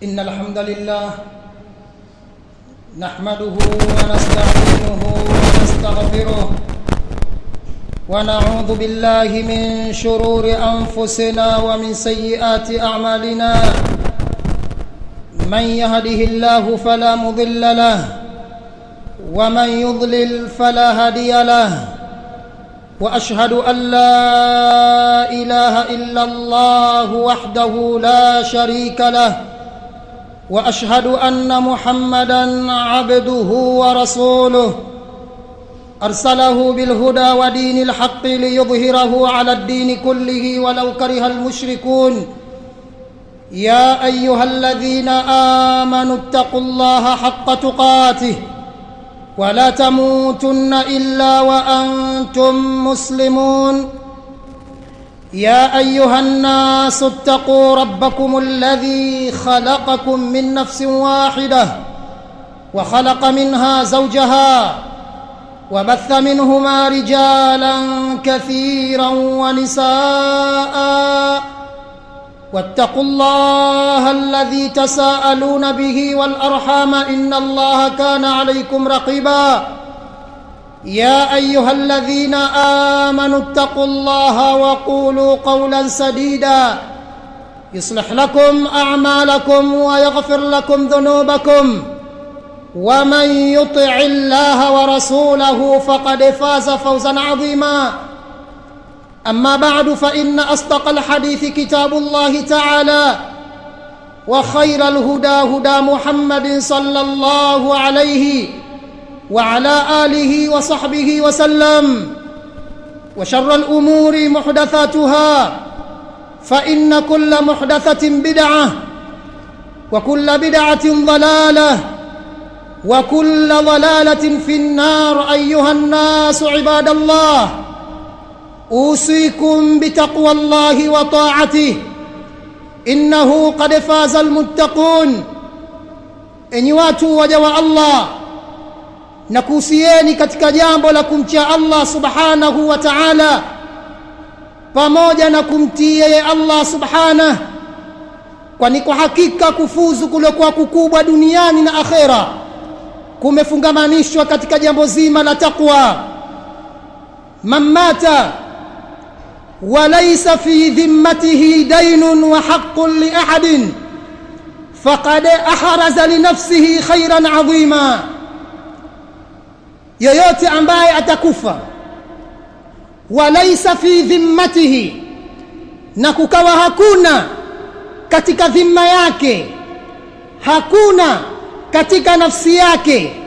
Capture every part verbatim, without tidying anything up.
إن الحمد لله نحمده ونستعينه ونستغفره ونعوذ بالله من شرور أنفسنا ومن سيئات أعمالنا من يهده الله فلا مضل له ومن يضلل فلا هادي له وأشهد أن لا إله إلا الله وحده لا شريك له وأشهد أن محمدًا عبده ورسوله أرسله بالهدى ودين الحق ليظهره على الدين كله ولو كره المشركون يا أيها الذين آمنوا اتقوا الله حق تقاته ولا تموتن إلا وأنتم مسلمون يا أيها الناس اتقوا ربكم الذي خلقكم من نفس واحدة وخلق منها زوجها وبث منهما رجالا كثيرا ونساء واتقوا الله الذي تساءلون به والأرحام إن الله كان عليكم رقيبا يا أيها الذين آمنوا اتقوا الله وقولوا قولا سديدا يصلح لكم أعمالكم ويغفر لكم ذنوبكم ومن يطع الله ورسوله فقد فاز فوزا عظيما أما بعد فإن أصدق الحديث كتاب الله تعالى وخير الهدى هدى محمد صلى الله عليه وعلى آله وصحبه وسلم وشر الأمور محدثاتها فإن كل محدثة بدعة وكل بدعة ضلالة وكل ضلالة في النار أيها الناس عباد الله أوصيكم بتقوى الله وطاعته إنه قد فاز المتقون إني watu waja wa Allah na kuhusieni katika jambo la kumcha Allah subhanahu wa ta'ala pamoja na kumtii yeye Allah subhanahu, kwani kwa hakika kufuzu kulikuwa kukubwa duniani na akhera kumefungamanishwa katika jambo zima la taqwa. Mamata walaysa fi dhimmatihi daynun wa haqqun li ahadin faqad ahraza li nafsihi khayran 'azima, yeyote ambaye atakufa walaysa fi dhimmatihi, na kukawa hakuna katika dhimma yake, hakuna katika nafsi yake,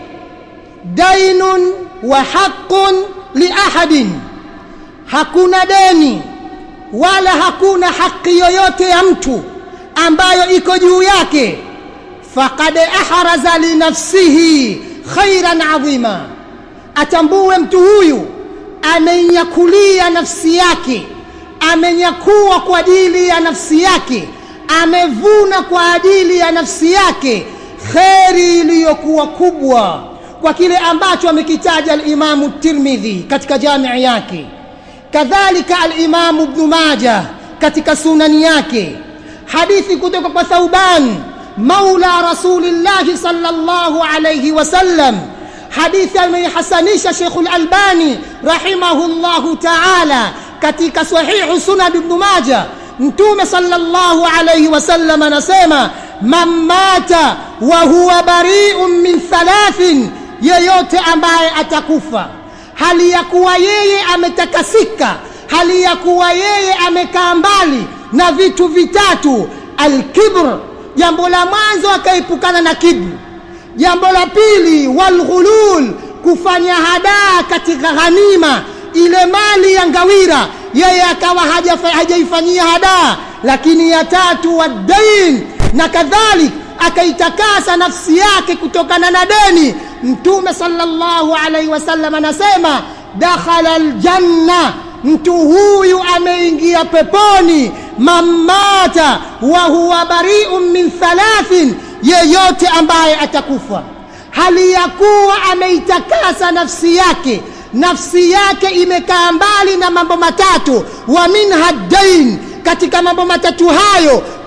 dainun wa haqqun li ahadin, hakuna deni wala hakuna haki yoyote ya mtu ambayo iko juu yake, faqad ahraza li nafsihi khairan 'azima, atambue mtu huyu amenyakulia nafsi yake, amenyakua kwa ajili ya nafsi yake, amevuna kwa ajili ya nafsi yake khairi iliyokuwa kubwa, kwa kile ambacho amekitaja al-Imam at-Tirmidhi katika jamii yake, kadhalika al-Imam Ibn Majah katika sunani yake, hadithi kutoka kwa Thauban maula Rasulillah sallallahu alayhi wasallam, hadithi amehasanisha Sheikh al-Albani rahimahullahu ta'ala katika sahihu sunan Ibn Majah. Mtume sallallahu alayhi wasallam anasema, man mata wa huwa bari'un min thalathin, yeyote ambaye atakufa hali ya kuwa yeye ametakasika, hali ya kuwa yeye amekaa mbali na vitu vitatu: al-kibr, jambo la mwanzo akaepukana na kibr; jambo la pili walghulul, kufanya hadaa katika ghanima, ile mali ya ngawira yeye akawa hajaifanyia hadaa; lakini ya tatu wadain, na kadhalik akaitakasa nafsi yake kutokana na deni. Mtume sallallahu alaihi wasallam anasema, dakhala aljanna, mtu huyu ameingia peponi. Mamata wa huwa bari'un min thalathin, yeyote ambaye atakufa hali ya kuwa ameitakasa nafsi yake, nafsi yake imekaa mbali na mambo matatu: wa minha dain, katika mambo matatu hayo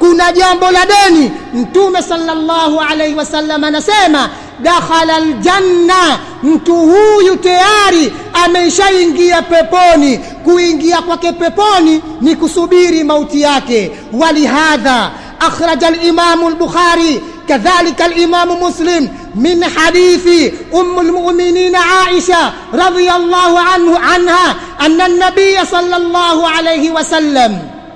kuna jambo la deni, Mtume sallallahu alaihi wasallam anasema dakhala aljanna, mtu huyu tayari ameshaingia peponi. Kuingia kwake peponi ni kusubiri mauti yake. Walihadha akhraja al-Imam al-Bukhari كذلك الإمام مسلم من حديث أم المؤمنين عائشة رضي الله عنه عنها أن النبي صلى الله عليه وسلم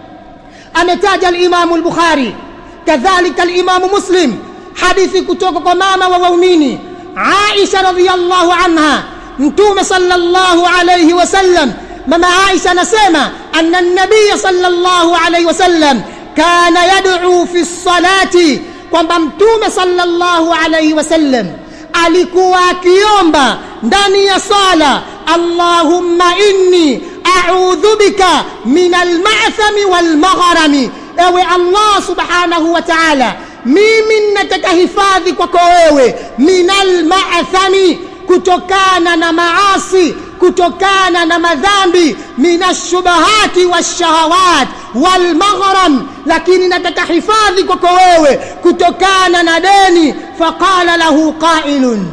أمتاج الإمام البخاري كذلك الإمام مسلم حديث كتوك ماما ووميني عائشة رضي الله عنها نتوم صلى الله عليه وسلم مما عائشة نسمع أن النبي صلى الله عليه وسلم كان يدعو في الصلاة kwamba Mtume sallallahu alayhi wasallam alikuwa akiomba ndani ya sala, Allahumma inni a'udhu bika minal ma'thami wal maghrami, ewe Allah subhanahu wa ta'ala, mimi nataka hifadhi kwako wewe, minal ma'thami, kutokana na maasi, kutokana na madhambi, minashubahati washahawat wal maghram, lakini nataka hifadhi kwako wewe kutokana na deni. Faqala lahu qailun,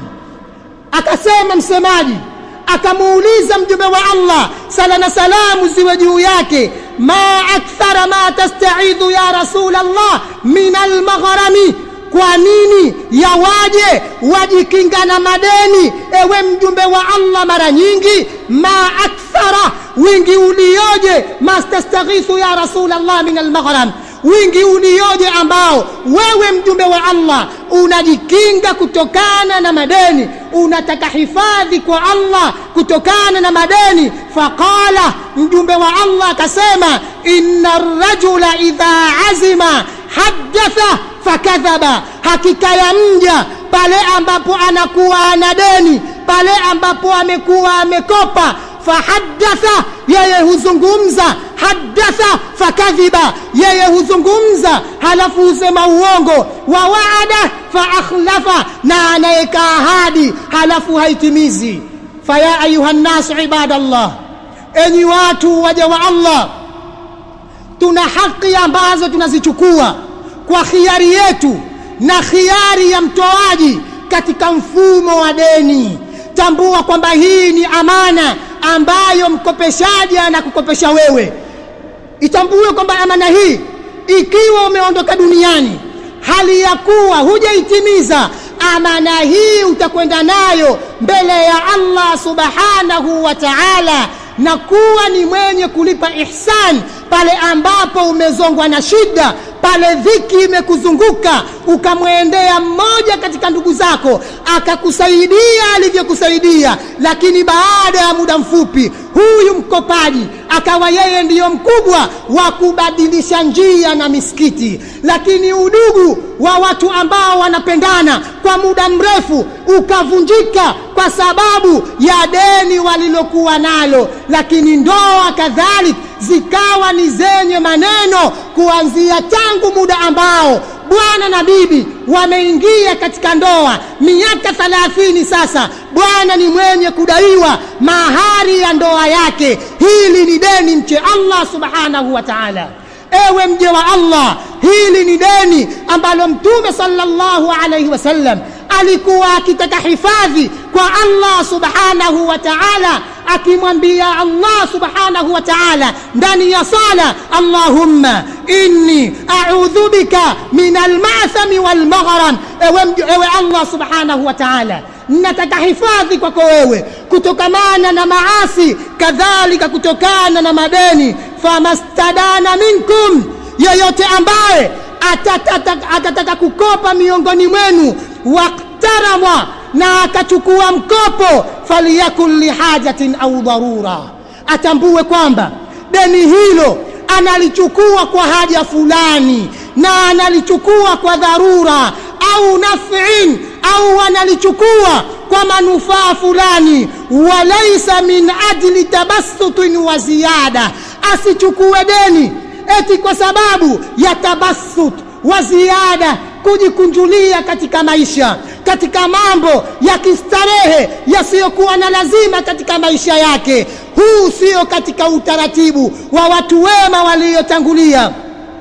akasema msemaji, akamuuliza mjumbe wa Allah sala na salamu ziwe juu yake, ma akthara ma tasta'idhu ya rasul Allah min al maghrami, kwa nini yawaje wajikinga na madeni ewe mjumbe wa Allah mara nyingi? Ma akthara, wingi ulioje, mastastaghithu ya rasul Allah min al-maghram, wingi ulioje ambao wewe mjumbe wa Allah unajikinga kutokana na madeni, unataka hifadhi kwa Allah kutokana na madeni. Faqala, mjumbe wa Allah akasema, inna ar-rajula idha azima haddatha fakadhaba, hakika ya mja pale ambapo anakuwa ana deni, pale ambapo amekuwa amekopa, fahaddatha, yeye huzungumza, haddatha fakadhiba, yeye huzungumza halafu husema uongo, wa waada faakhlafa, na anaweka ahadi halafu haitimizi. Faya ayuha nasu ibadallah, enyi watu waja wa Allah, tuna haki ambazo tunazichukua kwa khiari yetu na khiari ya mtoaji katika mfumo wa deni. Tambua kwamba hii ni amana ambayo mkopeshaji anakukopesha wewe. Itambue kwamba amana hii, ikiwa umeondoka duniani hali ya kuwa hujaitimiza amana hii, utakwenda nayo mbele ya Allah subhanahu wa ta'ala, na kuwa ni mwenye kulipa ihsan pale ambapo umezongwa na shida, pale dhiki imekuzunguka, ukamwendea mmoja katika ndugu zako akakusaidia alivyokusaidia, lakini baada ya muda mfupi huyu mkopaji akawa yeye ndiyo mkubwa wa kubadilisha njia na misikiti. Lakini udugu wa watu ambao wanapendana kwa muda mrefu ukavunjika kwa sababu ya deni walilokuwa nalo. Lakini ndoa kadhalika zikawa ni zenye maneno kuanzia tangu muda ambao bwana na bibi wameingia katika ndoa, miaka thelathini sasa, bwana ni mwenye kudaiwa mahari ya ndoa yake. Hili ni deni mche Allah subhanahu wa ta'ala. Ewe mje wa Allah, hili ni deni ambalo Mtume sallallahu alayhi wasallam alikuwa akitaka hifadhi kwa Allah subhanahu wa ta'ala, akimwambia Allah subhanahu wa ta'ala ndani ya sala, Allahumma inni a'udhu bika min al-ma'thami wal maghram, ewe, ewe Allah subhanahu wa ta'ala, nataka hifadhi kwako wewe kutokamana na maasi, kadhalika kutokana na madeni. Famastadana minkum, yoyote ambaye atataka, atataka kukopa miongoni mwenu, waqtarama, na akachukua mkopo, faliyakul lihajatin au dharura, atambue kwamba deni hilo analichukua kwa haja fulani, na analichukua kwa dharura, au naf'in, au analichukua kwa manufaa fulani. Walaysa min ajli tabassutin wa ziyada, asichukue deni eti kwa sababu ya tabassut wa ziada, kujikunjulia katika maisha, katika mambo ya kistarehe yasiyokuwa na lazima katika maisha yake. Huu sio katika utaratibu wa watu wema waliotangulia.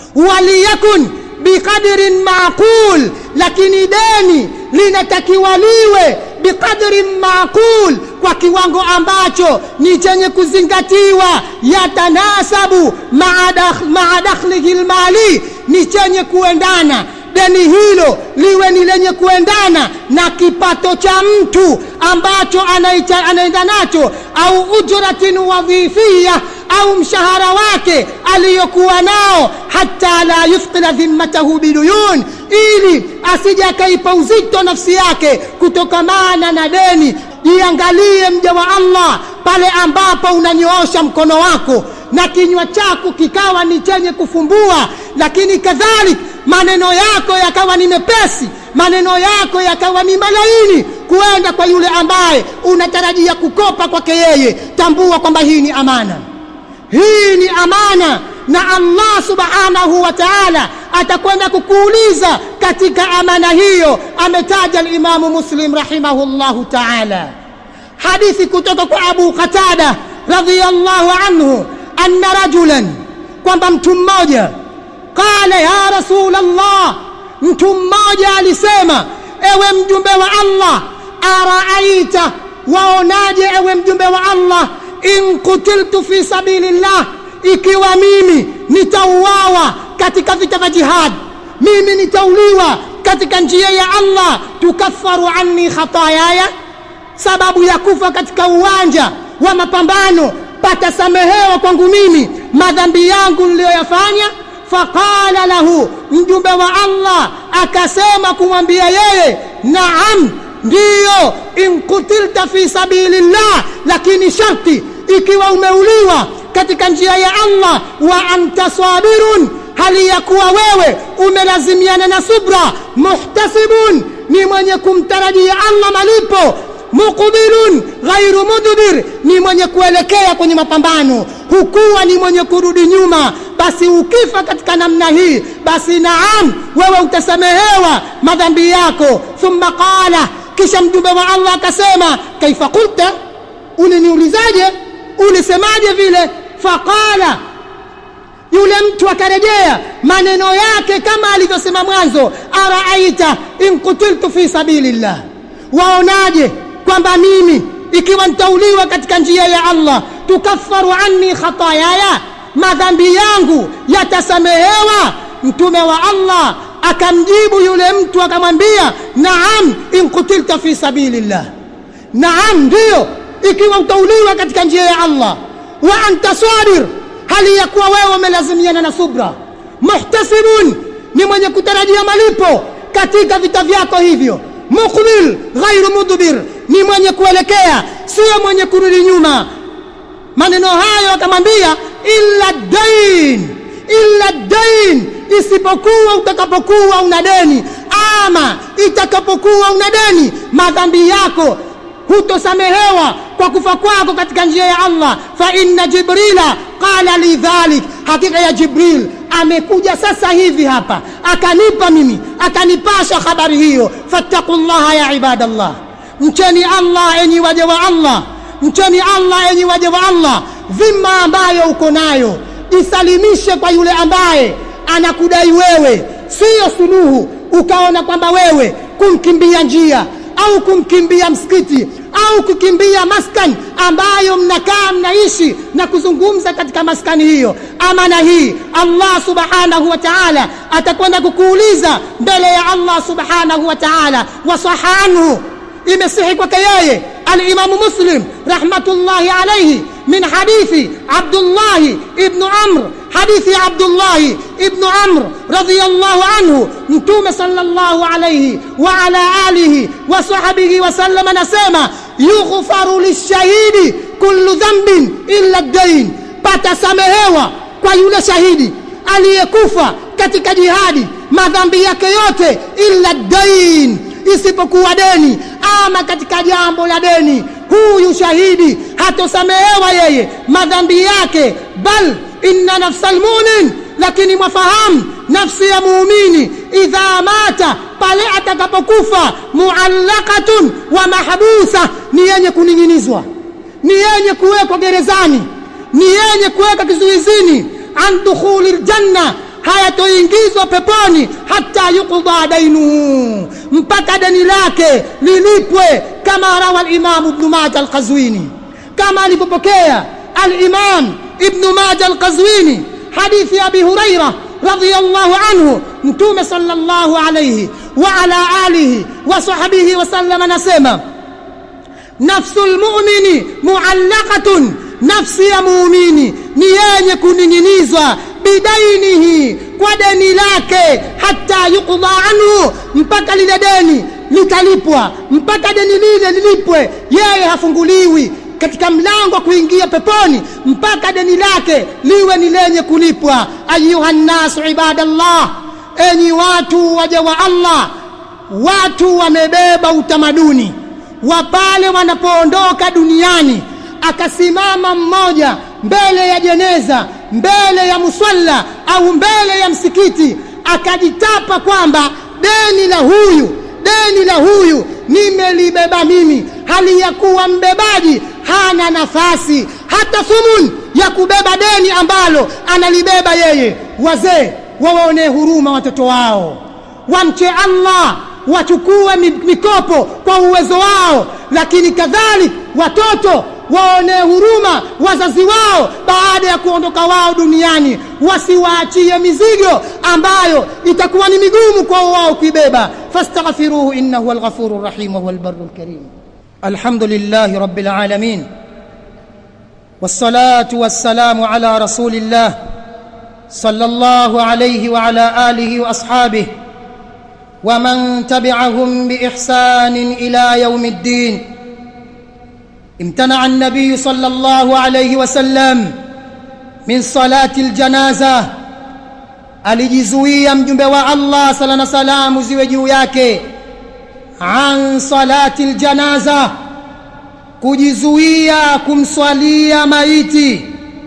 waliyakun biqadrin maqul, lakini deni linatakiwa liwe biqadrin maqul, kwa kiwango ambacho ni chenye kuzingatiwa, yatanasabu ma'a dakhlihi almali, ni chenye kuendana, deni hilo liwe ni lenye kuendana na kipato cha mtu ambacho anaenda nacho, au ujratin wadhifiyya, au mshahara wake aliyokuwa nao, hata la yufqila dhimmatahu biduyun, ili asije akaipa uzito nafsi yake kutokamana na deni. Jiangalie mja wa Allah, pale ambapo unanyoosha mkono wako na kinywa chako kikawa ni chenye kufumbua, lakini kadhalik maneno yako yakawa ni mepesi, maneno yako yakawa ni malaini kuenda kwa yule ambaye unatarajia kukopa kwake yeye, tambua kwamba hii ni amana. Hii ni amana, na Allah subhanahu wa ta'ala atakwenda kukuuliza katika amana hiyo. Ametaja al-Imam Muslim rahimahullahu ta'ala hadithi kutoka kwa Abu Qatada radhiyallahu anhu, anna rajulan, kwamba mtu mmoja, qala ya Rasulullah, mtu mmoja alisema, ewe mjumbe wa Allah, araaita, waonaje ewe mjumbe wa Allah, in kutiltu fi sabilillah, ikiwa mimi nitauawa katika vita vya jihad, mimi nitauliwa katika njia ya Allah, tukaffaru anni khatayaya, sababu ya kufa katika uwanja wa mapambano patasamehewa kwangu mimi madhambi yangu niliyoyafanya. Faqala lahu, mjumbe wa Allah akasema kumwambia yeye, naam, ndiyo, in kutilta fi sabilillah, lakini sharti ikiwa umeuliwa katika njia ya Allah, wa anta sabirun, hali ya kuwa wewe umelazimiana na subra, muhtasibun, ni mwenye kumtarajia Allah malipo, muqbilun ghairu mudbir, ni mwenye kuelekea kwenye mapambano, hukuwa ni mwenye kurudi nyuma, basi ukifa katika namna hii, basi naam, wewe utasamehewa madhambi yako. Thumma qala, kisha mjumbe wa Allah akasema, kaifa qulta, uliniulizaje, ulisemaje vile? Faqala, yule mtu akarejea maneno yake kama alivyosema mwanzo, araaita in kutiltu fi sabilillah, waonaje kwamba mimi ikiwa nitauliwa katika njia ya Allah, tukaffaru anni khatayaya, madhambi yangu yatasamehewa. Mtume wa Allah akamjibu yule mtu akamwambia, naam, in kutilta fi sabilillah, naam, ndio, ikiwa utauliwa katika njia ya Allah, wa anta sabir, hali ya kuwa wewe umelazimiana na subra, muhtasibun, ni mwenye kutarajia malipo katika vita vyako hivyo, muqbil ghairu mudbir, ni mwenye kuelekea, sio mwenye kurudi nyuma. Maneno hayo akamwambia, illa dain, illa dain, isipokuwa utakapokuwa una deni, ama itakapokuwa una deni, madhambi yako hutosamehewa kwa kufa kwako katika njia ya Allah. Fa inna Jibrila qala li dhalik, hakika ya Jibril amekuja sasa hivi hapa akanipa mimi, akanipasha habari hiyo. Fattaqullaha ya ibadallah, mcheni Allah enyi waja wa Allah, mcheni Allah enyi waja wa Allah. Dhima ambayo uko nayo isalimishe kwa yule ambaye anakudai wewe, sio suluhu ukaona kwamba wewe kumkimbia njia au kumkimbia msikiti au kukimbia maskani ambayo mnakaa mnaishi na kuzungumza katika maskani hiyo. Amana hii Allah subhanahu wa ta'ala atakwenda kukuuliza mbele ya Allah subhanahu wa ta'ala. Wasahanhu, imesihi kwake yeye al-Imam Muslim rahmatullahi alayhi min hadithi Abdullah ibn Amr, hadithi Abdullah ibn Amr radhiyallahu anhu, Mtume sallallahu alayhi wa ala alihi wa sahbihi wa sallam anasema, yughfaru lishahidi kullu dhanbin illa ad-dain, patasamehewa kwa yule shahidi aliyekufa katika jihadi madhambi yake yote, illa ad-dain, isipokuwa deni. Ama katika jambo la deni, huyu shahidi hatosamehewa yeye madhambi yake. Bal inna nafsal mu'min, lakini mwafahamu nafsi ya muumini idha mata, pale atakapokufa, muallaqatun wa mahbusa, ni yenye kuninginizwa, ni yenye kuwekwa gerezani, ni yenye kuwekwa kizuizini, an dukhulil janna, hayatoingizwa peponi hata yuqda dainuhu, mpaka deni lake lilipwe, kama rawa al-Imam Ibn Majah al-Qazwini, kama alipopokea al-Imam Ibn Majah al-Qazwini hadithi Abi Hurairah radhiyallahu anhu, Mtume sallallahu alayhi wa ala alihi wa sahbihi wa sallam anasema, nafsul mu'mini mu'allaqatun, nafsi ya muumini ni yenye kuninginizwa, bidainihi, kwa deni lake, hata yuqda anhu, mpaka lile deni litalipwa, mpaka deni lile lilipwe, yeye hafunguliwi katika mlango wa kuingia peponi mpaka deni lake liwe ni lenye kulipwa. Ayuhan nasu ibadallah, enyi watu waja wa Allah, watu wamebeba utamaduni wa pale wanapoondoka duniani, akasimama mmoja mbele ya jeneza, mbele ya musalla au mbele ya msikiti, akajitapa kwamba deni la huyu, deni la huyu nimelibeba mimi, hali ya kuwa mbebaji hana nafasi hata thumun ya kubeba deni ambalo analibeba yeye. Wazee waone huruma watoto wao, wamche Allah, wachukue mikopo kwa uwezo wao, lakini kadhalik watoto waone huruma wazazi wao baada ya kuondoka wao duniani, wasiwaachie mizigo ambayo itakuwa ni migumu kwa wao kuibeba. Fastaghfiruhu innahu huwal ghafurur rahim wa huwal barrul karim. Alhamdulillahi rabbil alamin, wassalatu wassalamu ala rasulillah sallallahu alayhi wa ala alihi wa ashabihi wa man tabi'ahum bi ihsanin ila yawmiddin. امتنع النبي صلى الله عليه وسلم من صلاة الجنازة, alijizuia mjumbe wa Allah sala na salamu ziwe juu yake, an salati aljanaza, kujizuia kumswalia maiti,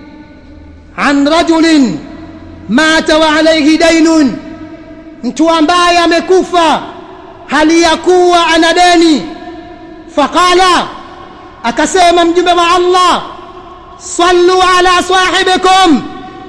an rajulin mata wa alayhi daynun, mtu ambaye amekufa hali ya kuwa ana deni. Faqala, akasema mjumbe wa Allah, sallu ala sahibikum,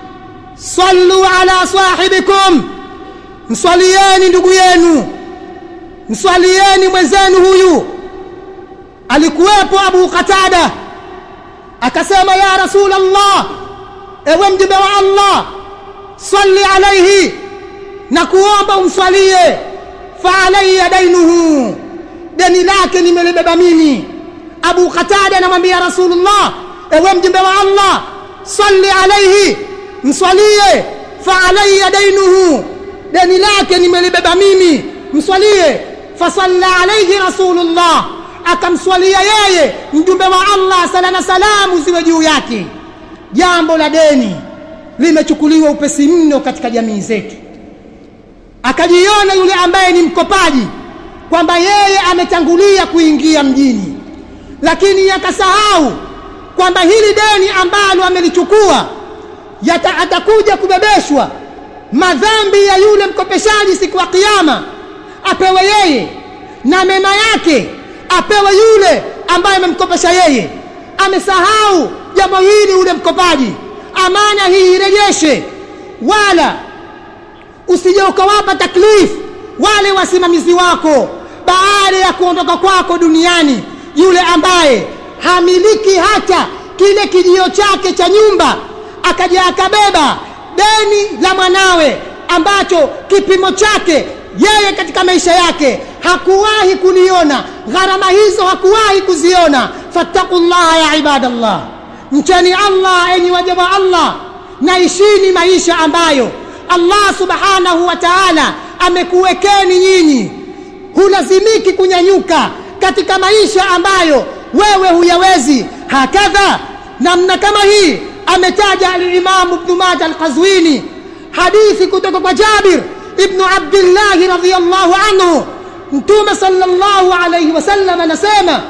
sallu ala sahibikum, mswalieni ndugu yenu, mswalieni mwenzenu huyu. Alikuwepo Abu Qatada, akasema ya Rasulullah, ewe mjumbe wa Allah, salli alayhi, na kuomba umswalie, fa alayya dainuhu, deni lake nimelibeba mimi. Abu Qatada anamwambia Rasulullah, ewe mjumbe wa Allah, salli alayhi, mswalie, fa alayya dainuhu, deni lake nimelibeba mimi, mswalie. Fa salla alayhi Rasulullah, akamswalia yeye mjumbe wa Allah sala na salamu ziwe juu yake. Jambo la deni limechukuliwa upesi mno katika jamii zetu. Akajiona yule ambaye ni mkopaji kwamba yeye ametangulia kuingia mjini, lakini akasahau kwamba hili deni ambalo amelichukua atakuja kubebeshwa madhambi ya yule mkopeshaji siku ya kiyama, apewe yeye, na mema yake apewe yule ambaye amemkopesha yeye. Amesahau jambo hili yule mkopaji. Amana hii irejeshe, wala usije ukawapa taklifu wale wasimamizi wako baada ya kuondoka kwako duniani, yule ambaye hamiliki hata kile kijio chake cha nyumba, akaja akabeba deni la mwanawe ambacho kipimo chake yeye katika maisha yake hakuwahi kuliona, gharama hizo hakuwahi kuziona. Fattaqullaha ya ibadallah, mcheni Allah enyi waja wa Allah, na ishini maisha ambayo Allah subhanahu wa ta'ala amekuwekeni nyinyi. Hulazimiki kunyanyuka katika maisha ambayo wewe huyawezi. Hakadha, namna kama hii ametaja al-Imam Ibn Majah al-Qazwini hadithi kutoka kwa Jabir ibn Abdullah radhiyallahu anhu. Mtume sallallahu alayhi wasallam anasema,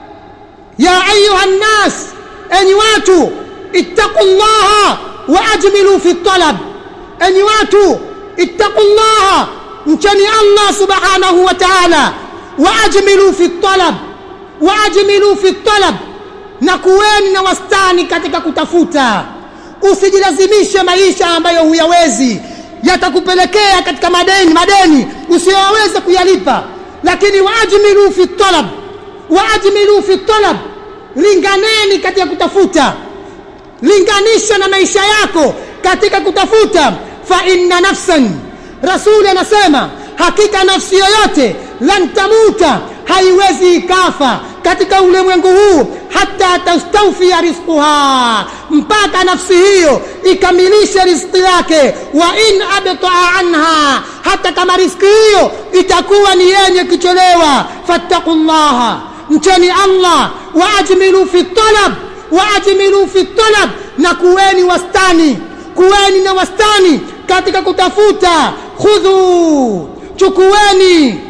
ya ayuha nnas, enyi watu, ittaqullaha wa ajmilu fi talab, enyi watu, ittaqullaha, mcheni Allah subhanahu wa ta'ala, wa ajmilu fi talab, wa ajmilu fi talab, na kuweni na wastani katika kutafuta. Usijilazimishe maisha ambayo huyawezi. yatakupelekea katika madeni madeni usiyoweza kuyalipa. Lakini waajmilu fi talab, waajmilu fi talab, linganeni katika kutafuta, linganisha na maisha yako katika kutafuta. Fa inna nafsan, Rasuli anasema hakika nafsi yoyote lan tamuta, haiwezi ikafa katika ulimwengu huu hata tastawfiya rizquha, mpaka nafsi hiyo ikamilishe riziki yake. Wa in abta'a anha, hata kama riziki hiyo itakuwa ni yenye kuchelewa. Fattaqullaha, mcheni Allah. Waajmilu fi talab, waajmilu fi talab, na kuweni wastani, kuweni na wastani katika kutafuta. Khudhu, chukueni,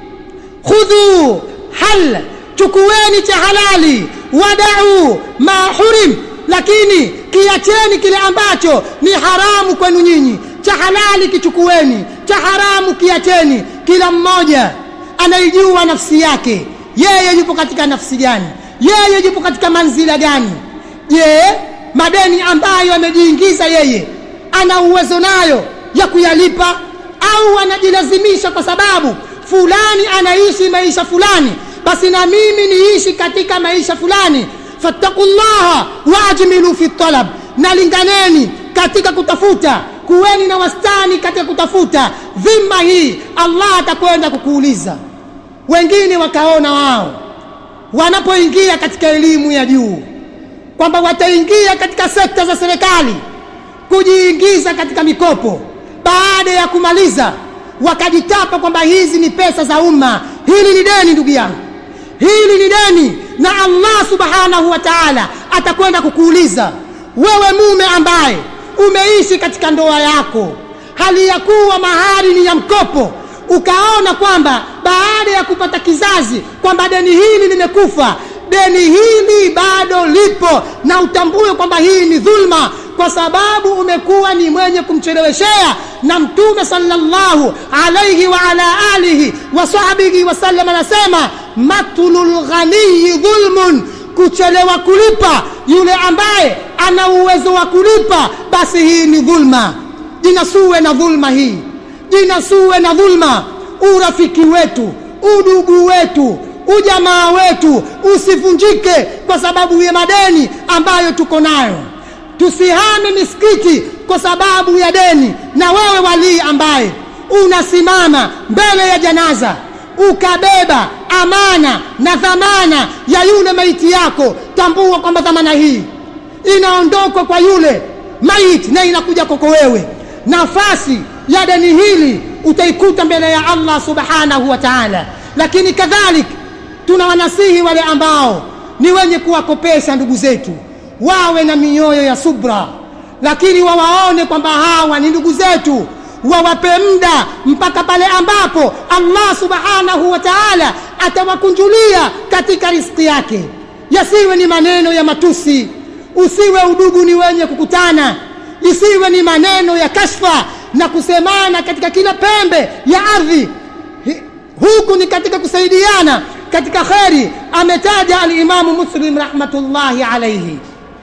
khudhu hal, chukueni cha halali. Wadau ma hurim, lakini kiacheni kile ambacho ni haramu kwenu nyinyi. Cha halali kichukueni, cha haramu kiacheni. Kila mmoja anaijua nafsi yake, yeye yupo katika nafsi gani, yeye yupo katika manzila gani. Je, madeni ambayo amejiingiza yeye ana uwezo nayo ya kuyalipa, au anajilazimisha kwa sababu fulani anaishi maisha fulani, basi na mimi niishi katika maisha fulani. Fattaqullaha waajmilu fi talab, na linganeni katika kutafuta, kuweni na wastani katika kutafuta. Dhima hii Allah atakwenda kukuuliza. Wengine wakaona wao wanapoingia katika elimu ya juu kwamba wataingia katika sekta za serikali kujiingiza katika mikopo, baada ya kumaliza wakajitapa kwamba hizi ni pesa za umma. Hili ni deni ndugu yangu, hili ni deni, na Allah subhanahu wa ta'ala atakwenda kukuuliza. Wewe mume ambaye umeishi katika ndoa yako hali ya kuwa mahari ni ya mkopo, ukaona kwamba baada ya kupata kizazi kwamba deni hili limekufa, deni hili bado lipo, na utambue kwamba hii ni dhulma, kwa sababu umekuwa ni mwenye kumcheleweshea. Na Mtume sallallahu alayhi wa ala alihi wa sahbihi wasallam anasema matulul ghani dhulmun, kuchelewa kulipa yule ambaye ana uwezo wa kulipa, basi hii ni dhulma. Jinasue na dhulma hii, jinasue na dhulma. Urafiki wetu, udugu wetu, ujamaa wetu usivunjike kwa sababu ya madeni ambayo tuko nayo. Tusihame misikiti kwa sababu ya deni. Na wewe wali ambaye unasimama mbele ya janaza ukabeba amana na dhamana ya yule maiti yako, tambua kwamba dhamana hii inaondoka kwa yule maiti na inakuja kwako wewe. Nafasi ya deni hili utaikuta mbele ya Allah subhanahu wa ta'ala. Lakini kadhalik tunawanasihi wale ambao ni wenye kuwakopesha ndugu zetu, wawe na mioyo ya subra, lakini wawaone kwamba hawa ni ndugu zetu, wawape muda mpaka pale ambapo Allah subhanahu wa ta'ala atawakunjulia katika riziki yake. Yasiwe ni maneno ya matusi, usiwe udugu ni wenye kukutana, isiwe ni maneno ya kashfa na kusemana katika kila pembe ya ardhi. Huku ni katika kusaidiana katika khairi. Ametaja al-Imamu Muslim rahmatullahi alayhi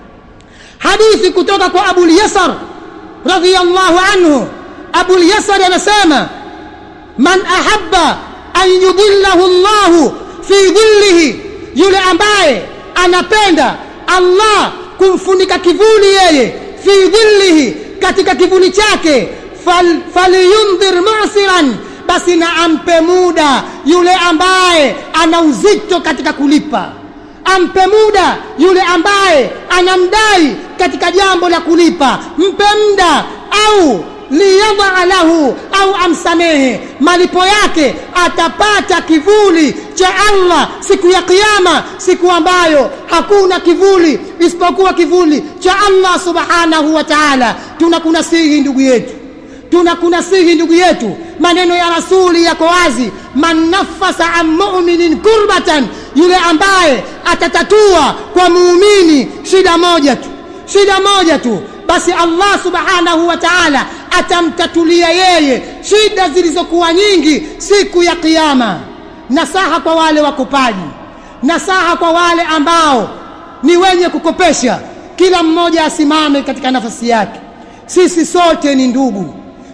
hadithi kutoka kwa Abu al-Yasar radhiyallahu anhu. Abu al-Yasar anasema man ahabba an yudillahu Allah fi dhillihi, yule ambaye anapenda Allah kumfunika kivuli yeye, fi dhillihi, katika kivuli chake, fal falyundhir mu'siran, basi na ampe muda yule ambaye ana uzito katika kulipa. Ampe muda yule ambaye anamdai katika jambo la kulipa, mpe muda, au liyadha lahu, au amsamehe. Malipo yake atapata kivuli cha Allah siku ya kiyama, siku ambayo hakuna kivuli isipokuwa kivuli cha Allah subhanahu wa ta'ala. Tunakunasihi ndugu yetu, tunakunasihi ndugu yetu, maneno ya Rasuli yako wazi, man nafasa an mu'minin kurbatan, yule ambaye atatatua kwa muumini shida moja tu, shida moja tu, basi Allah subhanahu wa ta'ala atamtatulia yeye shida zilizokuwa nyingi siku ya kiyama. Nasaha kwa wale wakopaji, nasaha kwa wale ambao ni wenye kukopesha, kila mmoja asimame katika nafasi yake. Sisi sote ni ndugu,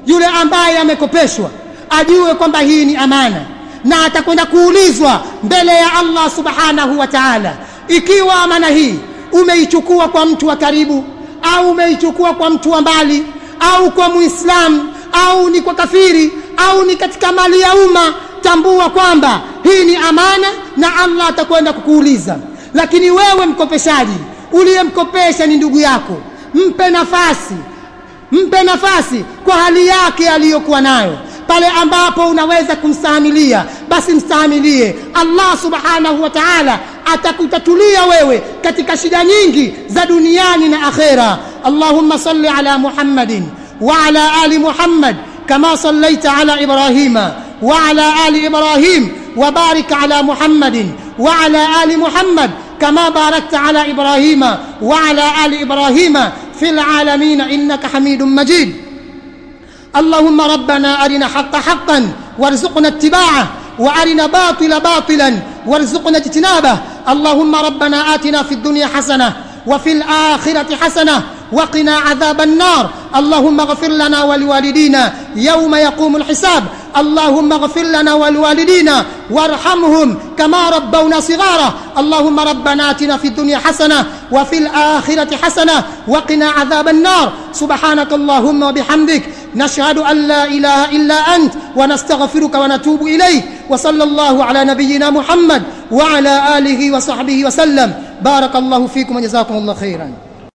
yule ambaye amekopeshwa ajue kwamba hii ni amana, na atakwenda kuulizwa mbele ya Allah subhanahu wa ta'ala. Ikiwa amana hii umeichukua kwa mtu wa karibu, au umeichukua kwa mtu wa mbali, au kwa Muislamu, au ni kwa kafiri, au ni katika mali ya umma, tambua kwamba hii ni amana na Allah atakwenda kukuuliza. Lakini wewe mkopeshaji, uliyemkopesha ni ndugu yako, mpe nafasi, mpe nafasi kwa hali yake aliyokuwa nayo. Pale ambapo unaweza kumstahimilia, basi mstahimilie. Allah subhanahu wa ta'ala atakutatulia wewe katika shida nyingi za duniani na akhera. Allahumma salli ala Muhammadin wa ala ali Muhammad kama sallaita ala Ibrahima wa ala ali Ibrahim, wa barik ala Muhammadin wa ala ali Muhammad kama barakta ala Ibrahima wa ala ali Ibrahima fil alamin innaka Hamidum Majid. اللهم ربنا أرنا حق حقا وارزقنا اتباعه، وأرنا باطل باطلا وارزقنا اجتنابه. اللهم ربنا آتنا في الدنيا حسنة وفي الآخرة حسنة وقنا عذاب النار. اللهم اغفر لنا ولوالدينا يوم يقوم الحساب. اللهم اغفر لنا ولوالدينا وارحمهم كما ربونا صغارا. اللهم ربنا آتنا في الدنيا حسنة وفي الآخرة حسنة وقنا عذاب النار. سبحانك اللهم وبحمدك نشهد أن لا إله إلا أنت ونستغفرك ونتوب إليك. وصلى الله على نبينا محمد وعلى آله وصحبه وسلم. بارك الله فيكم وجزاكم الله خيرا.